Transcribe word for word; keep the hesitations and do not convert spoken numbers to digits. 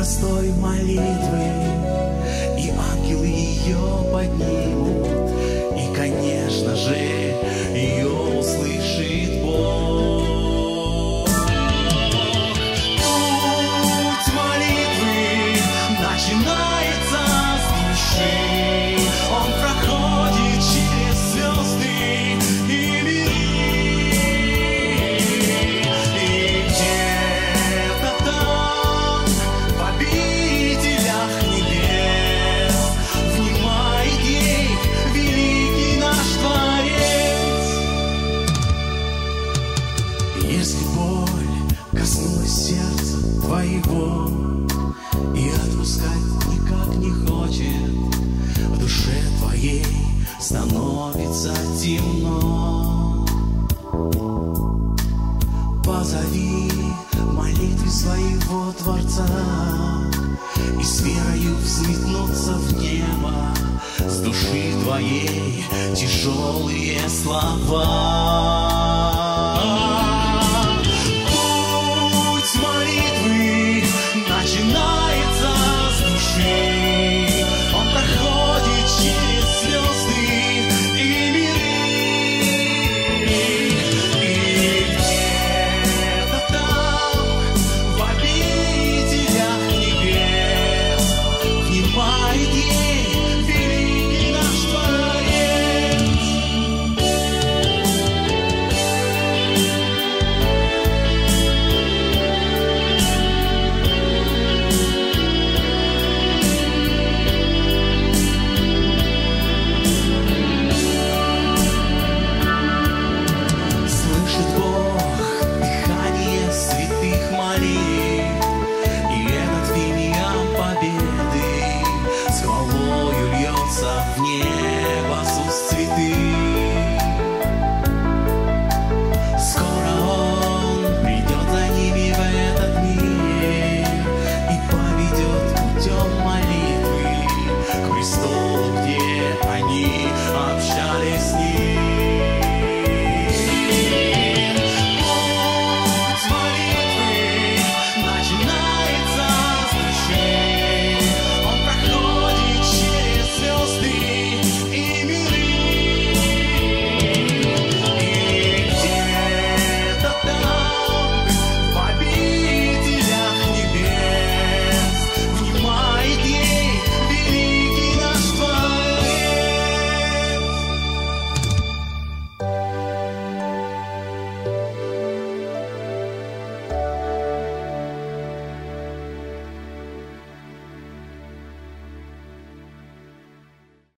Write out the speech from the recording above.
простой молитвы, и ангелы ее поднимут, и, конечно же, ее услышит Бог. Путь молитвы начинается с души, он проходит через звезды и миры, и где-то там, в обителях небес, внимает ей великий наш Творец. Если боль коснулась сердца твоего и отпускать никак не хочет, в душе твоей становится темно, позови молитвы своего Творца, и с верою взметнуться в небо с души твоей тяжелые слова.